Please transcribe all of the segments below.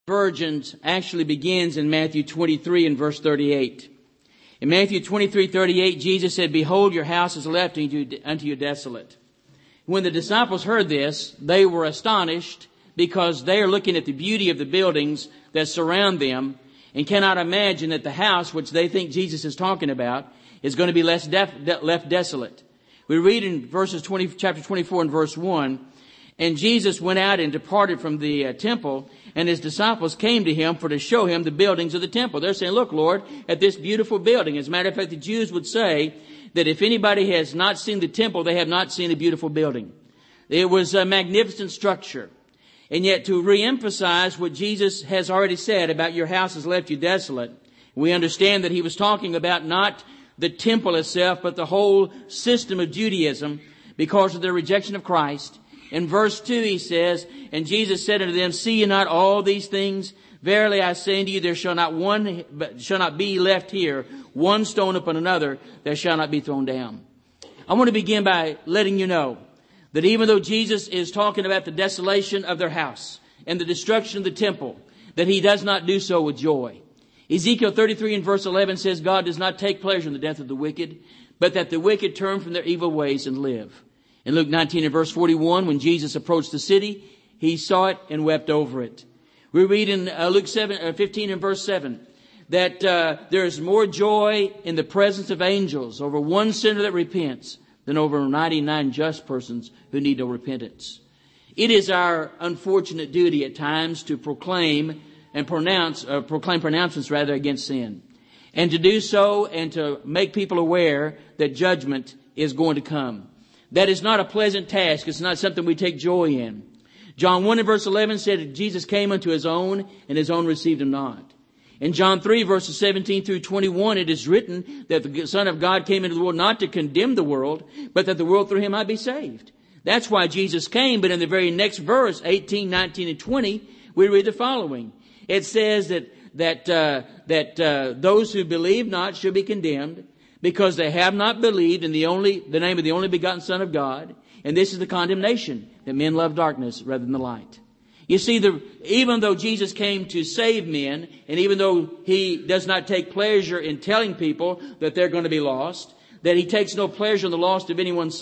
Virgins actually begins in Matthew 23 and verse 38. In Matthew 23:38, Jesus said, "Behold, your house is left unto you desolate." When the disciples heard this, they were astonished because they are looking at the beauty of the buildings that surround them and cannot imagine that the house, which they think Jesus is talking about, is going to be left desolate. We read in chapter 24 and verse 1, "And Jesus went out and departed from the temple, and his disciples came to him to show him the buildings of the temple." They're saying, "Look, Lord, at this beautiful building." As a matter of fact, the Jews would say that if anybody has not seen the temple, they have not seen a beautiful building. It was a magnificent structure. And yet, to reemphasize what Jesus has already said about your house has left you desolate, we understand that he was talking about not the temple itself, but the whole system of Judaism because of their rejection of Christ. In verse 2 he says, "And Jesus said unto them, See ye not all these things? Verily I say unto you, there shall not be left here one stone upon another that shall not be thrown down." I want to begin by letting you know that even though Jesus is talking about the desolation of their house and the destruction of the temple, that he does not do so with joy. Ezekiel 33 and verse 11 says, "God does not take pleasure in the death of the wicked, but that the wicked turn from their evil ways and live." In Luke 19 and verse 41, when Jesus approached the city, he saw it and wept over it. We read in Luke 15 and verse 7 that there is more joy in the presence of angels over one sinner that repents than over 99 just persons who need no repentance. It is our unfortunate duty at times to proclaim pronouncements against sin, and to do so and to make people aware that judgment is going to come. That is not a pleasant task. It's not something we take joy in. John 1 and verse 11 said Jesus came unto his own, and his own received him not. In John 3 verses 17 through 21, it is written that the Son of God came into the world not to condemn the world, but that the world through him might be saved. That's why Jesus came. But in the very next verse, 18, 19, and 20, we read the following. It says that those who believe not shall be condemned, because they have not believed in the name of the only begotten Son of God. And this is the condemnation, that men love darkness rather than the light. You see, even though Jesus came to save men, and even though he does not take pleasure in telling people that they're going to be lost, that he takes no pleasure in the loss of anyone's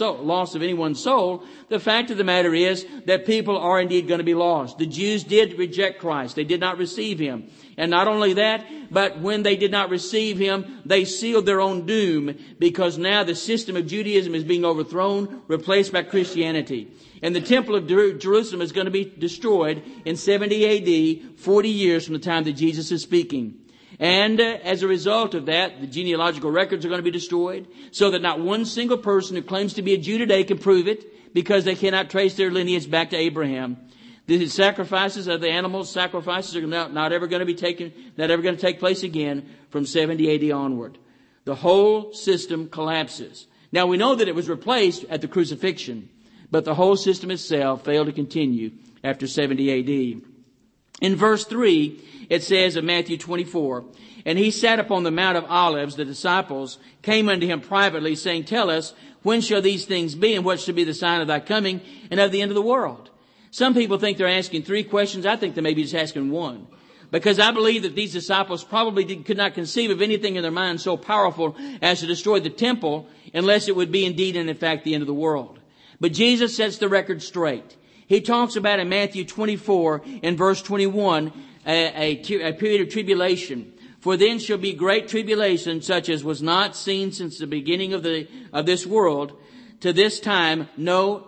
soul, the fact of the matter is that people are indeed going to be lost. The Jews did reject Christ. They did not receive him. And not only that, but when they did not receive him, they sealed their own doom, because now the system of Judaism is being overthrown, replaced by Christianity. And the temple of Jerusalem is going to be destroyed in 70 AD, 40 years from the time that Jesus is speaking. And as a result of that, the genealogical records are going to be destroyed, so that not one single person who claims to be a Jew today can prove it, because they cannot trace their lineage back to Abraham. The sacrifices of the animal sacrifices are not ever going to take place again from 70 AD onward. The whole system collapses. Now we know that it was replaced at the crucifixion, but the whole system itself failed to continue after 70 AD. In verse 3, it says of Matthew 24, "And he sat upon the Mount of Olives. The disciples came unto him privately, saying, Tell us, when shall these things be, and what shall be the sign of thy coming and of the end of the world?" Some people think they're asking 3 questions. I think they may be just asking 1. Because I believe that these disciples probably could not conceive of anything in their mind so powerful as to destroy the temple, unless it would be indeed and in fact the end of the world. But Jesus sets the record straight. He talks about in Matthew 24 in verse 21 a period of tribulation. "For then shall be great tribulation, such as was not seen since the beginning of this world, to this time, nor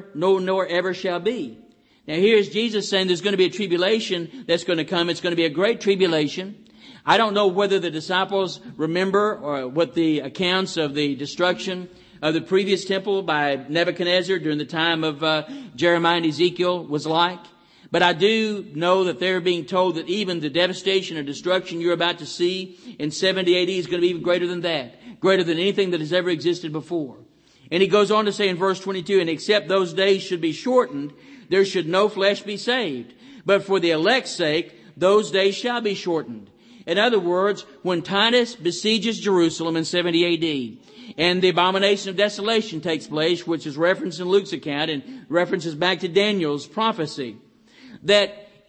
ever shall be." Now here's Jesus saying there's going to be a tribulation that's going to come. It's going to be a great tribulation. I don't know whether the disciples remember or what the accounts of the destruction of the previous temple by Nebuchadnezzar during the time of Jeremiah and Ezekiel was like. But I do know that they're being told that even the devastation or destruction you're about to see in 70 AD is going to be even greater than that, greater than anything that has ever existed before. And he goes on to say in verse 22, "And except those days should be shortened, there should no flesh be saved. But for the elect's sake, those days shall be shortened." In other words, when Titus besieges Jerusalem in 70 AD, and the abomination of desolation takes place, which is referenced in Luke's account and references back to Daniel's prophecy, that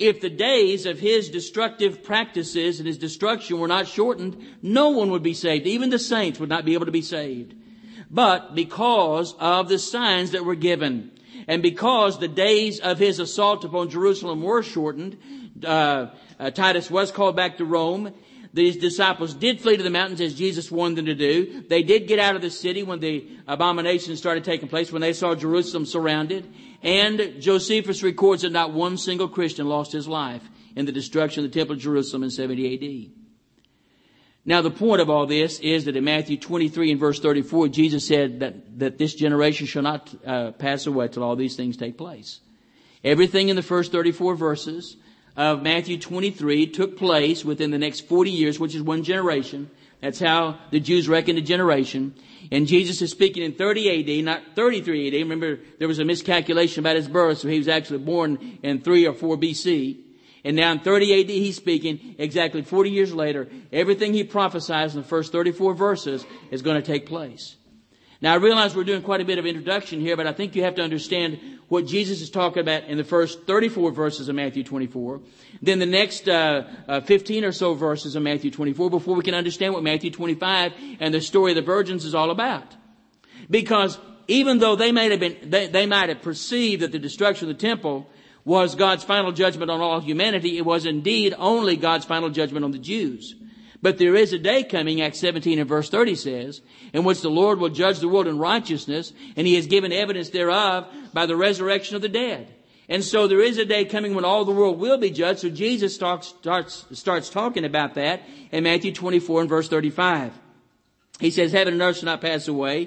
if the days of his destructive practices and his destruction were not shortened, no one would be saved. Even the saints would not be able to be saved. But because of the signs that were given, and because the days of his assault upon Jerusalem were shortened, Titus was called back to Rome. These disciples did flee to the mountains as Jesus warned them to do. They did get out of the city when the abominations started taking place, when they saw Jerusalem surrounded. And Josephus records that not one single Christian lost his life in the destruction of the Temple of Jerusalem in 70 A.D. Now the point of all this is that in Matthew 23 and verse 34, Jesus said that this generation shall not pass away till all these things take place. Everything in the first 34 verses of Matthew 23 took place within the next 40 years, which is one generation. That's how the Jews reckoned a generation. And Jesus is speaking in 30 A.D., not 33 A.D. Remember, there was a miscalculation about his birth, so he was actually born in 3 or 4 B.C. And now in 30 A.D. he's speaking exactly 40 years later. Everything he prophesies in the first 34 verses is going to take place. Now I realize we're doing quite a bit of introduction here, but I think you have to understand what Jesus is talking about in the first 34 verses of Matthew 24. Then the next 15 or so verses of Matthew 24 before we can understand what Matthew 25 and the story of the virgins is all about. Because even though they might have perceived that the destruction of the temple was God's final judgment on all humanity, it was indeed only God's final judgment on the Jews. But there is a day coming, Acts 17 and verse 30 says, in which the Lord will judge the world in righteousness, and he has given evidence thereof by the resurrection of the dead. And so there is a day coming when all the world will be judged. So Jesus starts talking about that in Matthew 24 and verse 35. He says, heaven and earth shall not pass away,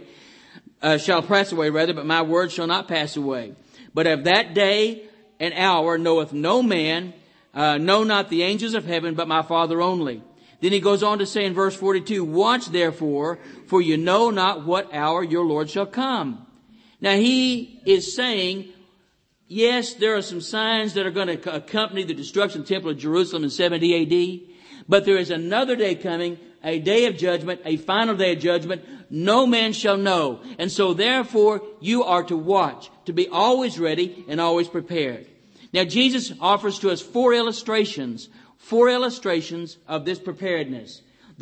but my word shall not pass away. But of that day and hour knoweth no man, no not the angels of heaven, but my Father only. Then he goes on to say in verse 42, watch therefore, for you know not what hour your Lord shall come. Now he is saying, yes, there are some signs that are going to accompany the destruction of the Temple of Jerusalem in 70 A.D., but there is another day coming, a day of judgment, a final day of judgment, no man shall know. And so therefore you are to watch, to be always ready and always prepared. Now Jesus offers to us four illustrations of this preparedness.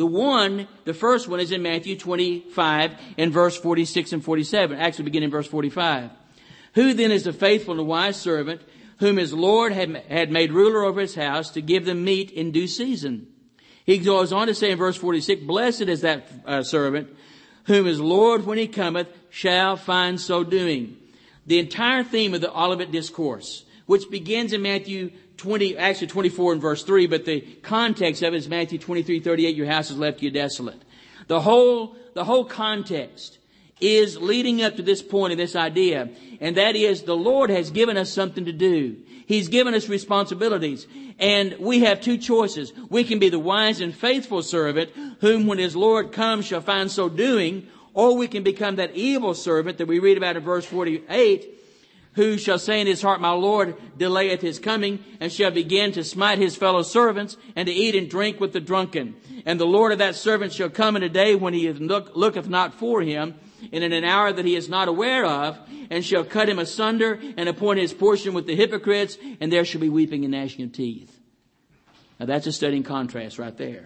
The first one is in Matthew 25 in verse 46 and 47. Actually begin in verse 45. Who then is the faithful and wise servant whom his Lord had made ruler over his house to give them meat in due season? He goes on to say in verse 46, blessed is that servant whom his Lord when he cometh shall find so doing. The entire theme of the Olivet Discourse, which begins in Matthew 24 and verse 3, but the context of it is Matthew 23:38, your house is left to you desolate. The whole context is leading up to this point of this idea, and that is the Lord has given us something to do. He's given us responsibilities, and we have two choices. We can be the wise and faithful servant whom when his Lord comes shall find so doing, or we can become that evil servant that we read about in verse 48, who shall say in his heart, my Lord delayeth his coming, and shall begin to smite his fellow servants, and to eat and drink with the drunken. And the Lord of that servant shall come in a day when he looketh not for him, and in an hour that he is not aware of, and shall cut him asunder, and appoint his portion with the hypocrites, and there shall be weeping and gnashing of teeth. Now that's a stunning contrast right there.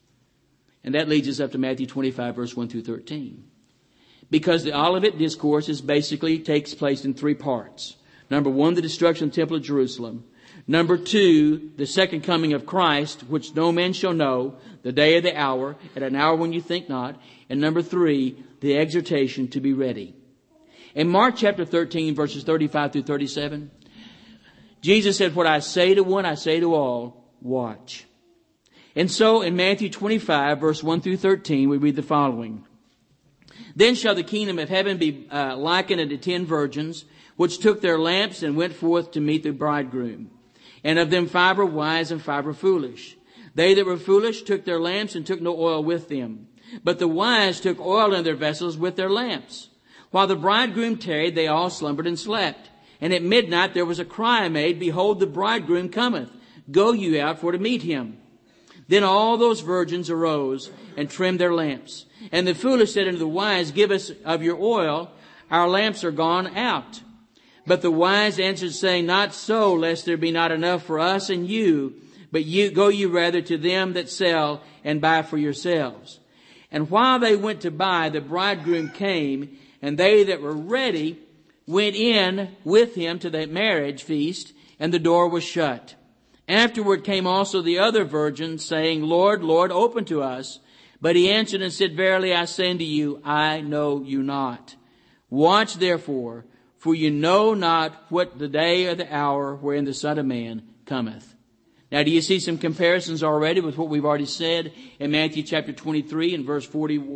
And that leads us up to Matthew 25, verse 1 through 13. Because the Olivet Discourse takes place in three parts. Number one, the destruction of the Temple of Jerusalem. Number two, the second coming of Christ, which no man shall know, the day or the hour, at an hour when you think not. And number three, the exhortation to be ready. In Mark chapter 13, verses 35 through 37, Jesus said, what I say to one, I say to all, watch. And so in Matthew 25, verse 1 through 13, we read the following. Then shall the kingdom of heaven be likened unto 10 virgins, which took their lamps and went forth to meet the bridegroom. And of them 5 were wise and 5 were foolish. They that were foolish took their lamps and took no oil with them. But the wise took oil in their vessels with their lamps. While the bridegroom tarried, they all slumbered and slept. And at midnight there was a cry made, behold, the bridegroom cometh. Go you out for to meet him. Then all those virgins arose and trimmed their lamps. And the foolish said unto the wise, give us of your oil, our lamps are gone out. But the wise answered, saying, Not so, lest there be not enough for us and you, but go you rather to them that sell and buy for yourselves. And while they went to buy, the bridegroom came, and they that were ready went in with him to the marriage feast, and the door was shut. Afterward came also the other virgins, saying, Lord, Lord, open to us. But he answered and said, Verily I say unto you, I know you not. Watch therefore, for you know not what the day or the hour wherein the Son of Man cometh. Now, do you see some comparisons already with what we've already said in Matthew chapter 23 and verse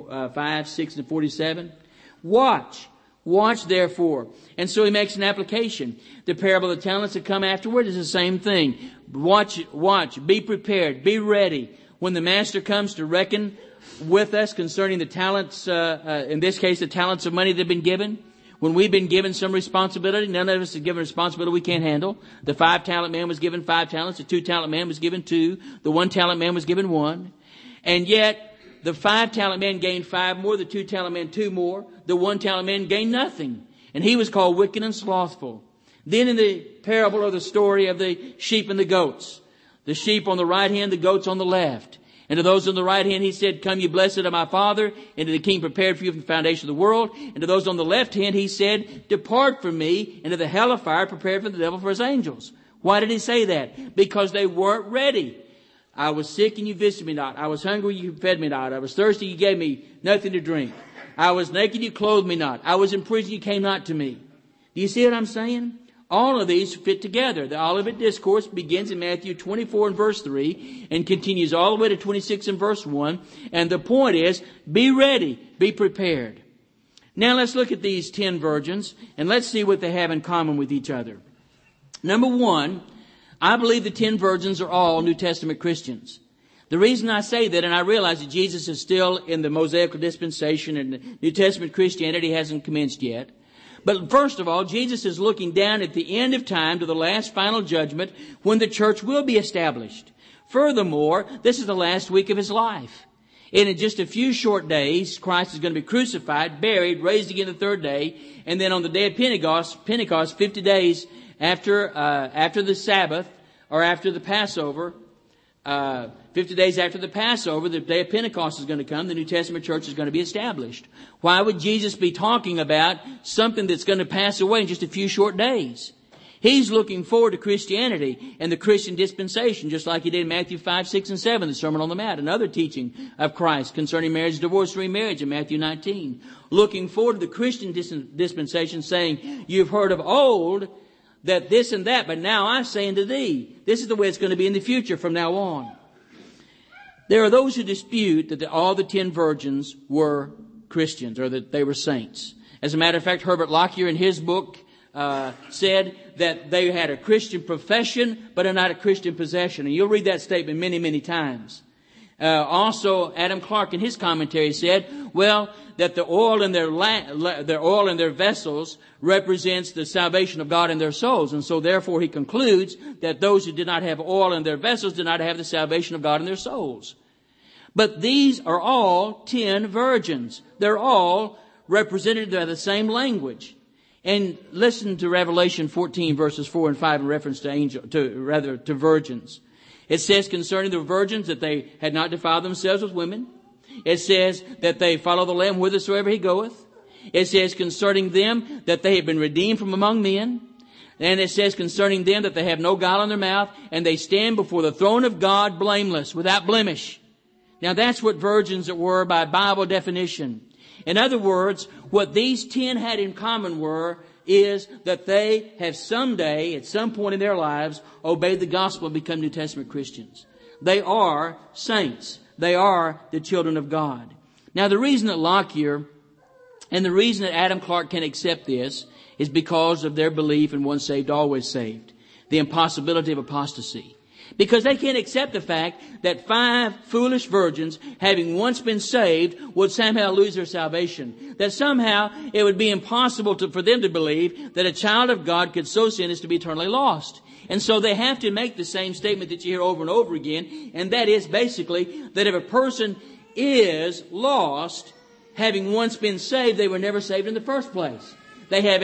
45, 6, and 47? Watch therefore. And so he makes an application. The parable of the talents that come afterward is the same thing. Watch, be prepared, be ready. When the master comes to reckon with us concerning the talents, in this case, the talents of money that have been given, when we've been given some responsibility, none of us is given responsibility we can't handle. The 5-talent man was given 5 talents. The 2-talent man was given 2. The 1-talent man was given 1. And yet, the 5-talent man gained 5 more. The 2-talent man 2 more. The 1-talent man gained nothing. And he was called wicked and slothful. Then in the parable of the story of the sheep and the goats, the sheep on the right hand, the goats on the left. And to those on the right hand, he said, Come ye blessed of my Father, into the kingdom prepared for you from the foundation of the world. And to those on the left hand, he said, Depart from me into the hell of fire prepared for the devil for his angels. Why did he say that? Because they weren't ready. I was sick and you visited me not. I was hungry, you fed me not. I was thirsty, you gave me nothing to drink. I was naked, you clothed me not. I was in prison, you came not to me. Do you see what I'm saying? All of these fit together. The Olivet Discourse begins in Matthew 24 and verse 3 and continues all the way to 26 and verse 1. And the point is, be ready, be prepared. Now let's look at these 10 virgins and let's see what they have in common with each other. Number 1, I believe the 10 virgins are all New Testament Christians. The reason I say that, and I realize that Jesus is still in the Mosaical dispensation and the New Testament Christianity hasn't commenced yet. But first of all, Jesus is looking down at the end of time to the last final judgment when the church will be established. Furthermore, this is the last week of his life. And in just a few short days, Christ is going to be crucified, buried, raised again the third day. And then on the day of Pentecost, 50 days after the Sabbath or after the Passover, 50 days after the Passover, the day of Pentecost is going to come. The New Testament church is going to be established. Why would Jesus be talking about something that's going to pass away in just a few short days? He's looking forward to Christianity and the Christian dispensation, just like he did in Matthew 5, 6, and 7, the Sermon on the Mount, another teaching of Christ concerning marriage, divorce, remarriage in Matthew 19. Looking forward to the Christian dispensation, saying, You've heard of old that this and that, but now I say unto thee. This is the way it's going to be in the future from now on. There are those who dispute that all the 10 virgins were Christians or that they were saints. As a matter of fact, Herbert Lockyer in his book said that they had a Christian profession but are not a Christian possession. And you'll read that statement many, many times. Also, Adam Clark in his commentary said, that the oil in their vessels represents the salvation of God in their souls. And so therefore he concludes that those who did not have oil in their vessels did not have the salvation of God in their souls. But these are all 10 virgins. They're all represented by the same language. And listen to Revelation 14 verses 4 and 5 in reference to virgins. It says concerning the virgins that they had not defiled themselves with women. It says that they follow the Lamb whithersoever he goeth. It says concerning them that they have been redeemed from among men. And it says concerning them that they have no guile in their mouth, and they stand before the throne of God blameless, without blemish. Now that's what virgins were by Bible definition. In other words, what these 10 had in common is that they have someday, at some point in their lives, obeyed the gospel and become New Testament Christians. They are saints. They are the children of God. Now the reason that Lockyer and the reason that Adam Clark can accept this is because of their belief in once saved, always saved. The impossibility of apostasy. Because they can't accept the fact that 5 foolish virgins, having once been saved, would somehow lose their salvation. That somehow it would be impossible for them to believe that a child of God could so sin as to be eternally lost. And so they have to make the same statement that you hear over and over again, and that is basically that if a person is lost, having once been saved, they were never saved in the first place. They have a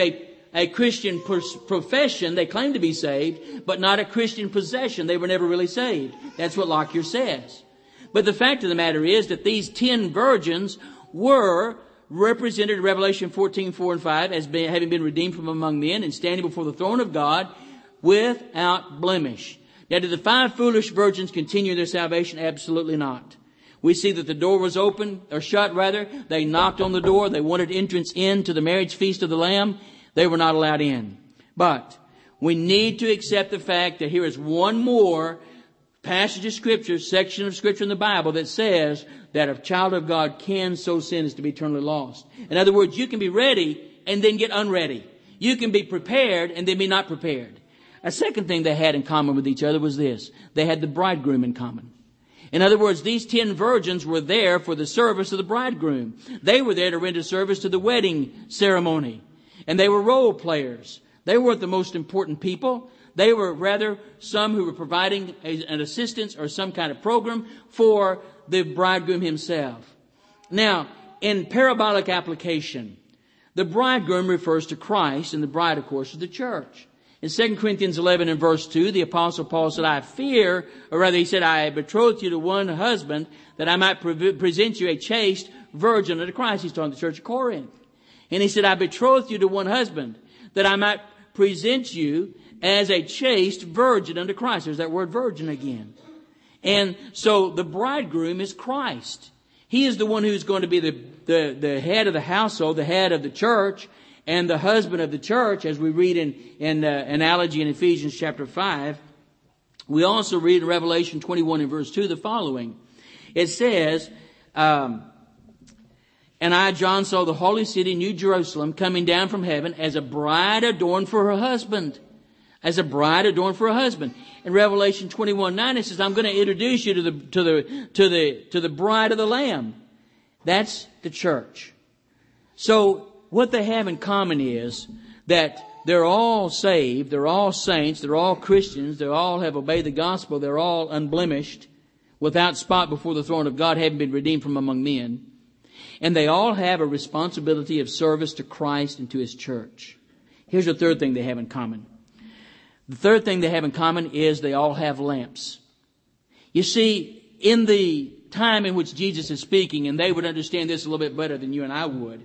a Christian profession. They claim to be saved, but not a Christian possession. They were never really saved. That's what Lockyer says. But the fact of the matter is that these 10 virgins were represented in Revelation 14:4 and 5 as having been redeemed from among men and standing before the throne of God without blemish. Now, did the 5 foolish virgins continue their salvation? Absolutely not. We see that the door was open, or shut rather. They knocked on the door. They wanted entrance into the marriage feast of the Lamb. They were not allowed in. But we need to accept the fact that here is one more passage of Scripture, section of Scripture in the Bible that says that a child of God can so sin as to be eternally lost. In other words, you can be ready and then get unready. You can be prepared and then be not prepared. A second thing they had in common with each other was this. They had the bridegroom in common. In other words, these 10 virgins were there for the service of the bridegroom. They were there to render service to the wedding ceremony. And they were role players. They weren't the most important people. They were rather some who were providing an assistance or some kind of program for the bridegroom himself. Now, in parabolic application, the bridegroom refers to Christ, and the bride, of course, is the church. In 2 Corinthians 11 and verse 2, the Apostle Paul said, I betroth you to one husband, that I might present you a chaste virgin unto Christ. He's talking to the church of Corinth. And he said, I betroth you to one husband, that I might present you as a chaste virgin unto Christ. There's that word virgin again. And so the bridegroom is Christ. He is the one who's going to be the head of the household, the head of the church, and the husband of the church, as we read in analogy in Ephesians chapter 5. We also read in Revelation 21 and verse 2 the following. It says, and I, John, saw the holy city, New Jerusalem, coming down from heaven as a bride adorned for her husband. As a bride adorned for her husband. In Revelation 21:9, it says, I'm going to introduce you to the bride of the Lamb. That's the church. So, what they have in common is that they're all saved, they're all saints, they're all Christians, they all have obeyed the gospel, they're all unblemished, without spot before the throne of God, having been redeemed from among men. And they all have a responsibility of service to Christ and to His church. Here's the third thing they have in common. The third thing they have in common is they all have lamps. You see, in the time in which Jesus is speaking, and they would understand this a little bit better than you and I would,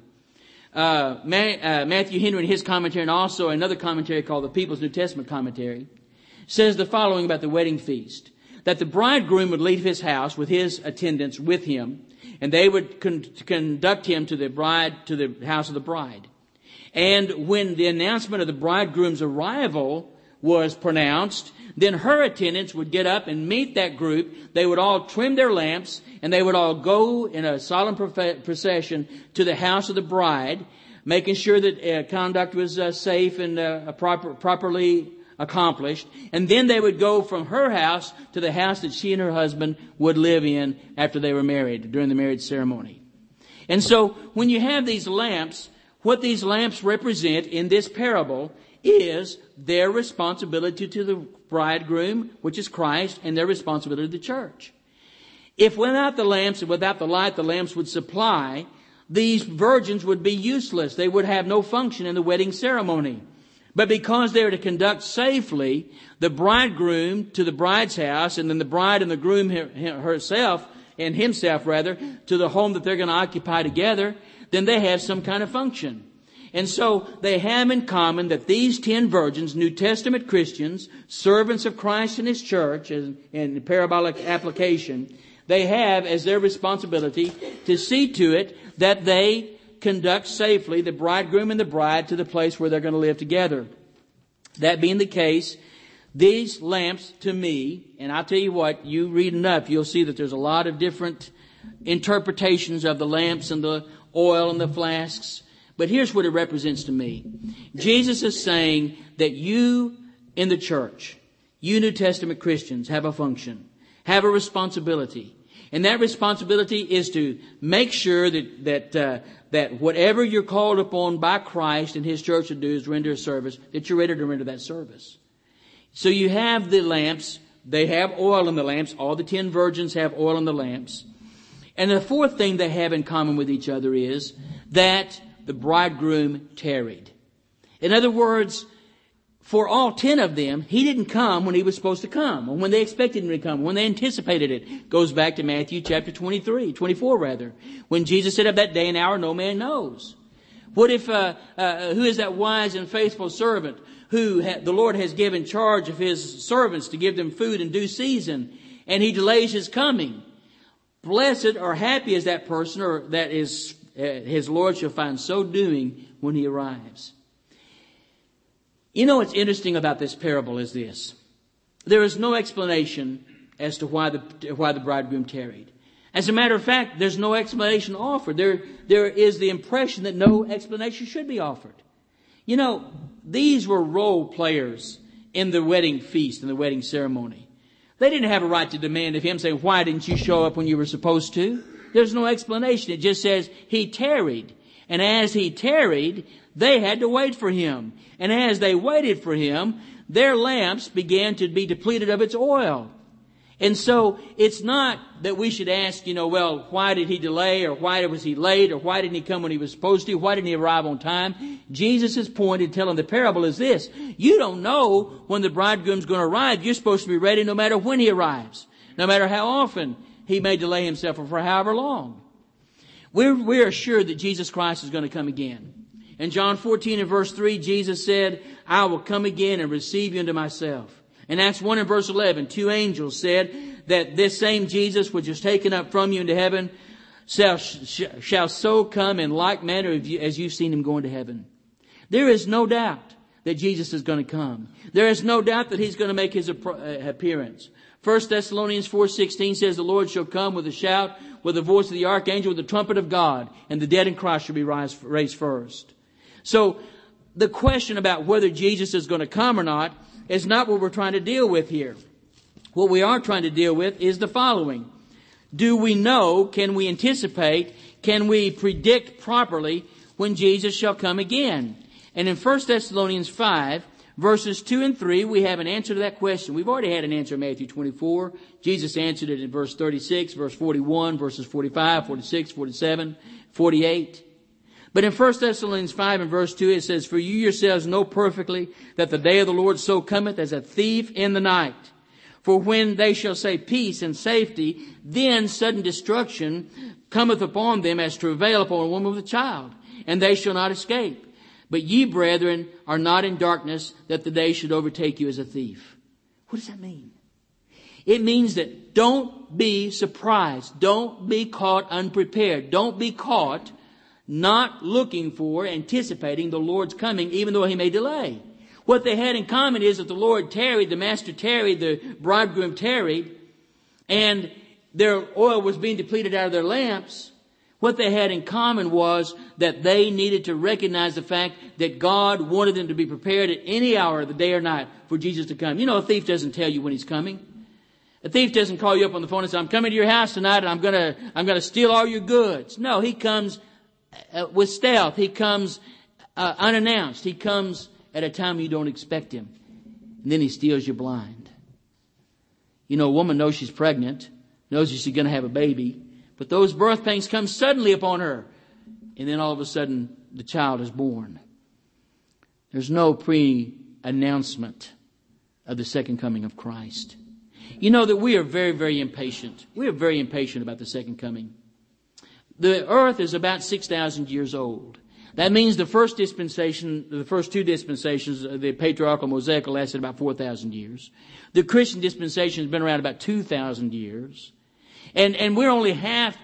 Matthew Henry in his commentary, and also another commentary called the People's New Testament Commentary, says the following about the wedding feast. That the bridegroom would leave his house with his attendants with him, and they would conduct him to the house of the bride. And when the announcement of the bridegroom's arrival was pronounced, then her attendants would get up and meet that group. They would all trim their lamps, and they would all go in a solemn procession to the house of the bride, making sure that conduct was safe and properly accomplished. And then they would go from her house to the house that she and her husband would live in after they were married, during the marriage ceremony. And so when you have these lamps, what these lamps represent in this parable is their responsibility to the bridegroom, which is Christ, and their responsibility to the church. If without the lamps and without the light the lamps would supply, these virgins would be useless. They would have no function in the wedding ceremony. But because they are to conduct safely the bridegroom to the bride's house, and then the bride and the groom herself, and himself rather, to the home that they're going to occupy together, then they have some kind of function. And so they have in common that these 10 virgins, New Testament Christians, servants of Christ and His church, in parabolic application, they have as their responsibility to see to it that they conduct safely the bridegroom and the bride to the place where they're going to live together. That being the case, these lamps to me, and I'll tell you what, you read enough, you'll see that there's a lot of different interpretations of the lamps and the oil and the flasks. But here's what it represents to me. Jesus is saying that you in the church, you New Testament Christians, have a function, have a responsibility. And that responsibility is to make sure that whatever you're called upon by Christ and His church to do is render a service, that you're ready to render that service. So you have the lamps. They have oil in the lamps. All the 10 virgins have oil in the lamps. And the fourth thing they have in common with each other is that the bridegroom tarried. In other words, for all 10 of them, he didn't come when he was supposed to come, or when they expected him to come, when they anticipated it. Goes back to Matthew chapter 24 rather, when Jesus said, of that day and hour no man knows. What if, who is that wise and faithful servant who the Lord has given charge of his servants to give them food in due season, and he delays his coming? Blessed or happy is that person, or that is his Lord shall find so doing when he arrives. You know what's interesting about this parable is this. There is no explanation as to why the bridegroom tarried. As a matter of fact, there's no explanation offered. There is the impression that no explanation should be offered. You know, these were role players in the wedding feast, in the wedding ceremony. They didn't have a right to demand of him, saying, why didn't you show up when you were supposed to? There's no explanation. It just says he tarried. And as he tarried, they had to wait for him. And as they waited for him, their lamps began to be depleted of its oil. And so it's not that we should ask, well, why did he delay, or why was he late, or why didn't he come when he was supposed to? Why didn't he arrive on time? Jesus' point in telling the parable is this. You don't know when the bridegroom's going to arrive. You're supposed to be ready no matter when he arrives, no matter how often he may delay himself or for however long. We're assured that Jesus Christ is going to come again. In John 14 and verse 3, Jesus said, I will come again and receive you unto myself. In Acts 1 and verse 11, 2 angels said that this same Jesus, which is taken up from you into heaven, shall so come in like manner as you've seen him go into heaven. There is no doubt that Jesus is going to come. There is no doubt that he's going to make his appearance. 1 Thessalonians 4:16 says, the Lord shall come with a shout, with the voice of the archangel, with the trumpet of God, and the dead in Christ shall be raised first. So the question about whether Jesus is going to come or not is not what we're trying to deal with here. What we are trying to deal with is the following. Do we know, can we anticipate, can we predict properly when Jesus shall come again? And in 1 Thessalonians 5, verses 2 and 3, we have an answer to that question. We've already had an answer in Matthew 24. Jesus answered it in verse 36, verse 41, verses 45, 46, 47, 48. But in 1 Thessalonians 5 and verse 2 it says, for you yourselves know perfectly that the day of the Lord so cometh as a thief in the night. For when they shall say peace and safety, then sudden destruction cometh upon them as travail upon a woman with a child, and they shall not escape. But ye, brethren, are not in darkness, that the day should overtake you as a thief. What does that mean? It means that don't be surprised. Don't be caught unprepared. Don't be caught not looking for, anticipating the Lord's coming, even though he may delay. What they had in common is that the Lord tarried, the Master tarried, the bridegroom tarried, and their oil was being depleted out of their lamps. What they had in common was that they needed to recognize the fact that God wanted them to be prepared at any hour of the day or night for Jesus to come. You know, a thief doesn't tell you when he's coming. A thief doesn't call you up on the phone and say, I'm coming to your house tonight and I'm going to steal all your goods. No, he comes with stealth. He comes unannounced. He comes at a time you don't expect him. And then he steals you blind. You know, a woman knows she's pregnant, knows she's going to have a baby, but those birth pains come suddenly upon her. And then all of a sudden, the child is born. There's no pre-announcement of the second coming of Christ. You know that we are very, very impatient. We are very impatient about the second coming. The earth is about 6,000 years old. That means the first dispensation, the first two dispensations, the patriarchal Mosaic, lasted about 4,000 years. The Christian dispensation has been around about 2,000 years. And we're only half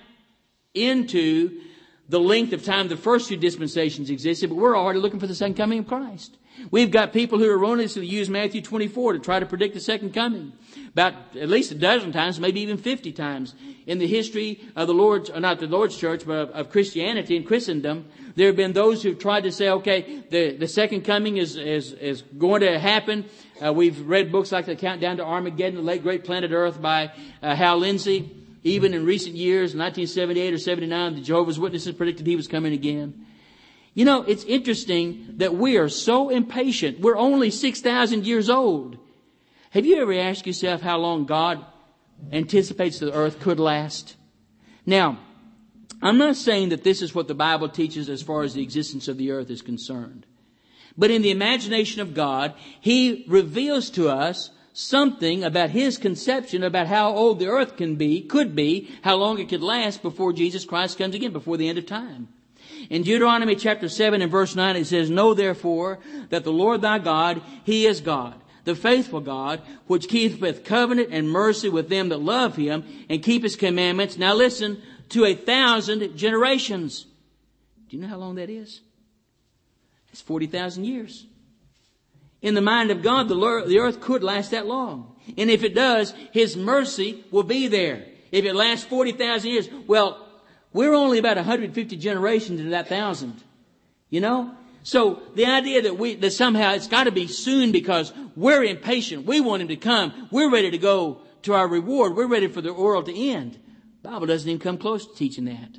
into the length of time the first two dispensations existed, but we're already looking for the second coming of Christ. We've got people who erroneously use Matthew 24 to try to predict the second coming. About at least a dozen times, maybe even 50 times in the history of the Lord's, not the Lord's church, but of Christianity and Christendom, there have been those who've tried to say, okay, the second coming is going to happen. We've read books like The Countdown to Armageddon, The Late Great Planet Earth by Hal Lindsey. Even in recent years, 1978 or 79, the Jehovah's Witnesses predicted he was coming again. You know, it's interesting that we are so impatient. We're only 6,000 years old. Have you ever asked yourself how long God anticipates the earth could last? Now, I'm not saying that this is what the Bible teaches as far as the existence of the earth is concerned. But in the imagination of God, He reveals to us something about His conception about how old the earth could be, how long it could last before Jesus Christ comes again, before the end of time. In Deuteronomy chapter 7 and verse 9 it says, Know therefore that the Lord thy God, He is God, the faithful God, which keepeth covenant and mercy with them that love Him and keep His commandments. Now listen, to 1,000 generations. Do you know how long that is? It's 40,000 years. In the mind of God, the earth could last that long. And if it does, His mercy will be there. If it lasts 40,000 years, well, we're only about 150 generations into that 1,000. You know? So the idea that somehow it's got to be soon because we're impatient. We want Him to come. We're ready to go to our reward. We're ready for the world to end. The Bible doesn't even come close to teaching that.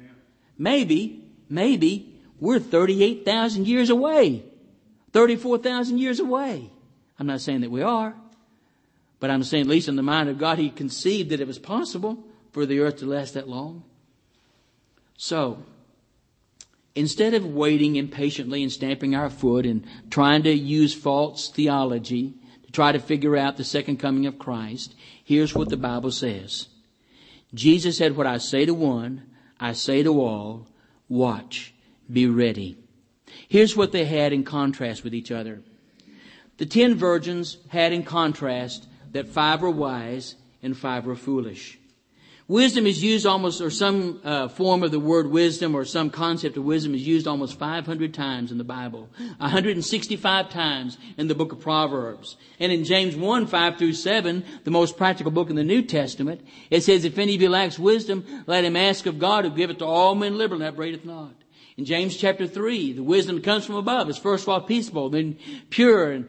Maybe we're 38,000 years away. 34,000 years away. I'm not saying that we are. But I'm saying at least in the mind of God, He conceived that it was possible for the earth to last that long. So, instead of waiting impatiently and stamping our foot and trying to use false theology to try to figure out the second coming of Christ, here's what the Bible says. Jesus said, What I say to one, I say to all, watch, be ready. Here's what they had in contrast with each other. The 10 virgins had in contrast that 5 were wise and 5 were foolish. Wisdom is used almost, or some form of the word wisdom or some concept of wisdom is used almost 500 times in the Bible. 165 times in the book of Proverbs. And in James 1, 5 through 7, the most practical book in the New Testament, it says, If any of you lacks wisdom, let him ask of God, who giveth to all men liberally, and upbraideth not. In James chapter 3, the wisdom that comes from above is first of all peaceable, then pure. And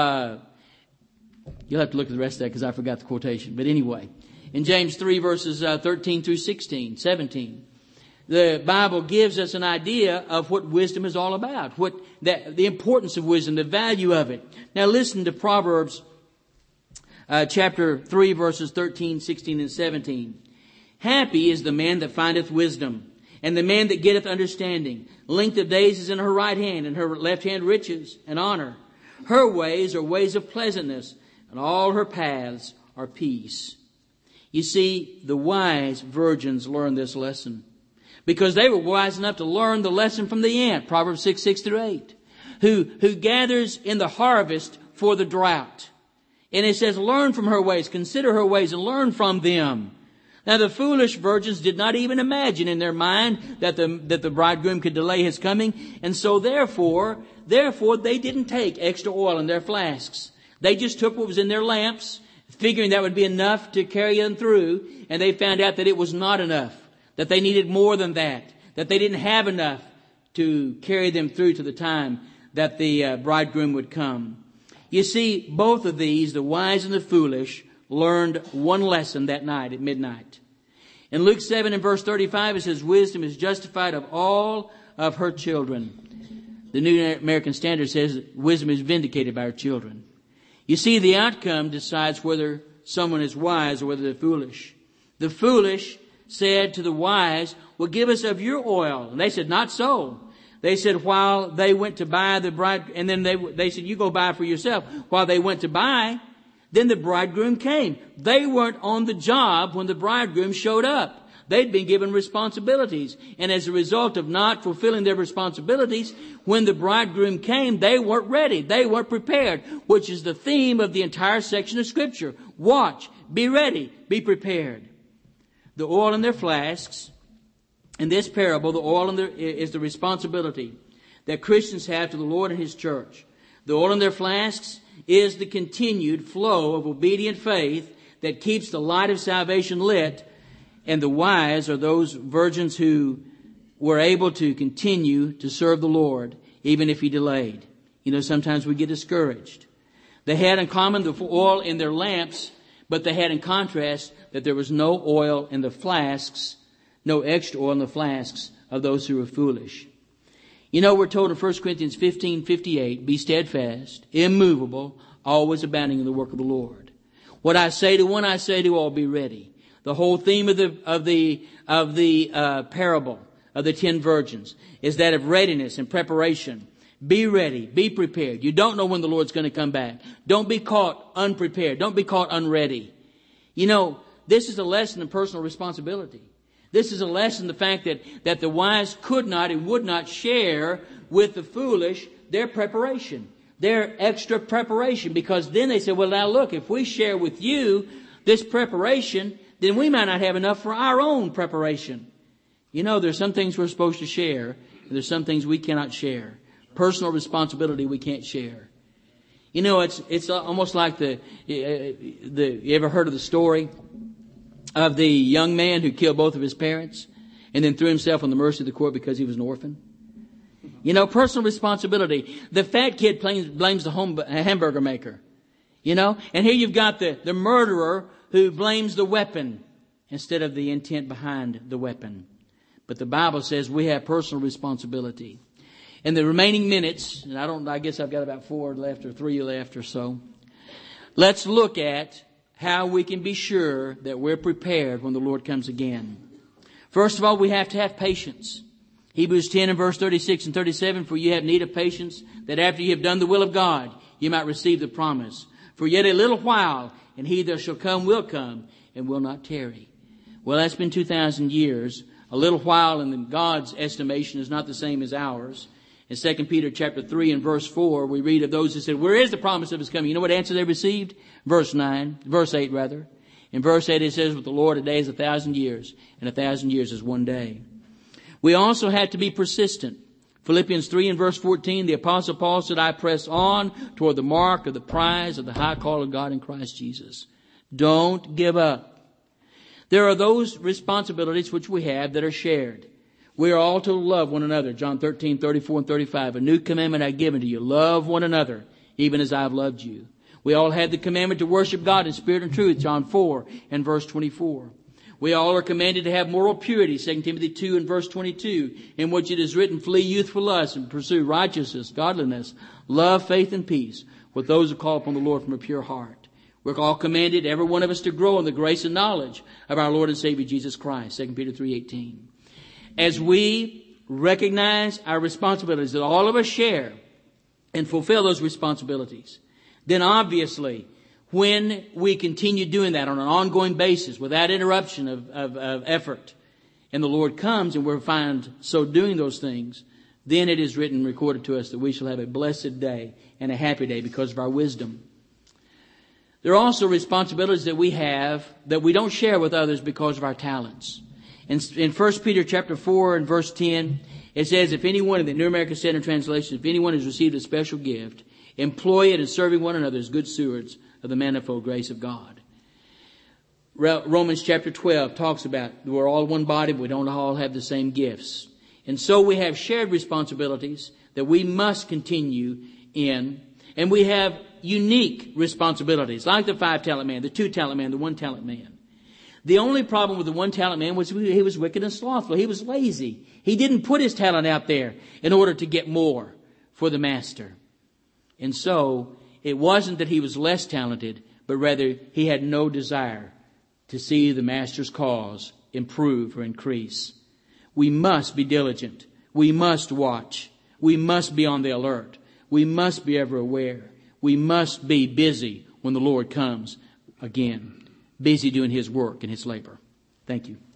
you'll have to look at the rest of that because I forgot the quotation. But anyway, in James 3 verses 13 through 17, the Bible gives us an idea of what wisdom is all about, the importance of wisdom, the value of it. Now listen to Proverbs chapter 3 verses 13, 16, and 17. Happy is the man that findeth wisdom, and the man that getteth understanding. Length of days is in her right hand, and her left hand riches and honor. Her ways are ways of pleasantness, and all her paths are peace. You see, the wise virgins learned this lesson because they were wise enough to learn the lesson from the ant, Proverbs 6, 6 through 8, who gathers in the harvest for the drought. And it says, learn from her ways, consider her ways, and learn from them. Now the foolish virgins did not even imagine in their mind that the bridegroom could delay his coming, and so therefore they didn't take extra oil in their flasks. They just took what was in their lamps, figuring that would be enough to carry them through, and they found out that it was not enough, that they needed more than that they didn't have enough to carry them through to the time that the bridegroom would come. You see, both of these, the wise and the foolish, learned one lesson that night at midnight. In Luke 7 and verse 35, it says, wisdom is justified of all of her children. The New American Standard says wisdom is vindicated by her children. You see, the outcome decides whether someone is wise or whether they're foolish. The foolish said to the wise, well, give us of your oil. And they said, not so. They said while they went to buy the bride, and then they said, you go buy for yourself. While they went to buy, then the bridegroom came. They weren't on the job when the bridegroom showed up. They'd been given responsibilities. And as a result of not fulfilling their responsibilities, when the bridegroom came, they weren't ready. They weren't prepared, which is the theme of the entire section of Scripture. Watch, be ready, be prepared. The oil in their flasks, in this parable, the oil is the responsibility that Christians have to the Lord and His church. The oil in their flasks is the continued flow of obedient faith that keeps the light of salvation lit. And the wise are those virgins who were able to continue to serve the Lord even if He delayed. You know, sometimes we get discouraged. They had in common the oil in their lamps, but they had in contrast that there was no oil in the flasks, no extra oil in the flasks of those who were foolish. You know, we're told in 1 Corinthians 15:58, be steadfast, immovable, always abounding in the work of the Lord. What I say to one, I say to all, be ready. The whole theme of the parable of the 10 virgins is that of readiness and preparation. Be ready. Be prepared. You don't know when the Lord's going to come back. Don't be caught unprepared. Don't be caught unready. You know, this is a lesson in personal responsibility. This is a lesson in the fact that the wise could not and would not share with the foolish their preparation, their extra preparation. Because then they said, well, now look, if we share with you this preparation, then we might not have enough for our own preparation. You know, there's some things we're supposed to share, and there's some things we cannot share. Personal responsibility we can't share. You know, it's almost like you ever heard of the story of the young man who killed both of his parents and then threw himself on the mercy of the court because he was an orphan? You know, personal responsibility. The fat kid blames the hamburger maker. You know, and here you've got the murderer who blames the weapon instead of the intent behind the weapon. But the Bible says we have personal responsibility. In the remaining minutes, and I guess I've got about 4 left or 3 left or so. Let's look at how we can be sure that we're prepared when the Lord comes again. First of all, we have to have patience. Hebrews 10 and verse 36 and 37, for you have need of patience, that after you have done the will of God, you might receive the promise. For yet a little while, and he that shall come will come, and will not tarry. Well, that's been 2,000 years. A little while in God's estimation is not the same as ours. In 2 Peter chapter 3 and verse 4, we read of those who said, where is the promise of his coming? You know what answer they received? Verse 8 rather. In verse 8 it says, with the Lord a day is 1,000 years, and 1,000 years is one day. We also have to be persistent. Philippians 3 and verse 14, the Apostle Paul said, I press on toward the mark of the prize of the high call of God in Christ Jesus. Don't give up. There are those responsibilities which we have that are shared. We are all to love one another. John 13, 34 and 35. A new commandment I give unto you. Love one another, even as I have loved you. We all have the commandment to worship God in spirit and truth. John 4 and verse 24. We all are commanded to have moral purity. 2 Timothy 2 and verse 22. In which it is written, flee youthful lust and pursue righteousness, godliness, love, faith, and peace with those who call upon the Lord from a pure heart. We're all commanded, every one of us, to grow in the grace and knowledge of our Lord and Savior Jesus Christ. 2 Peter 3:18. As we recognize our responsibilities that all of us share and fulfill those responsibilities, then obviously when we continue doing that on an ongoing basis without interruption of effort, and the Lord comes and we're found so doing those things, then it is written, recorded to us, that we shall have a blessed day and a happy day because of our wisdom. There are also responsibilities that we have that we don't share with others because of our talents. In 1 Peter chapter 4 and verse 10, it says, if anyone, in the New American Standard Translation, if anyone has received a special gift, employ it in serving one another as good stewards of the manifold grace of God. Romans chapter 12 talks about we're all one body, but we don't all have the same gifts. And so we have shared responsibilities that we must continue in. And we have unique responsibilities, like the 5-talent man, the 2-talent man, the 1-talent man. The only problem with the 1-talent man was he was wicked and slothful. He was lazy. He didn't put his talent out there in order to get more for the master. And so it wasn't that he was less talented, but rather he had no desire to see the master's cause improve or increase. We must be diligent. We must watch. We must be on the alert. We must be ever aware. We must be busy when the Lord comes again. Busy doing his work and his labor. Thank you.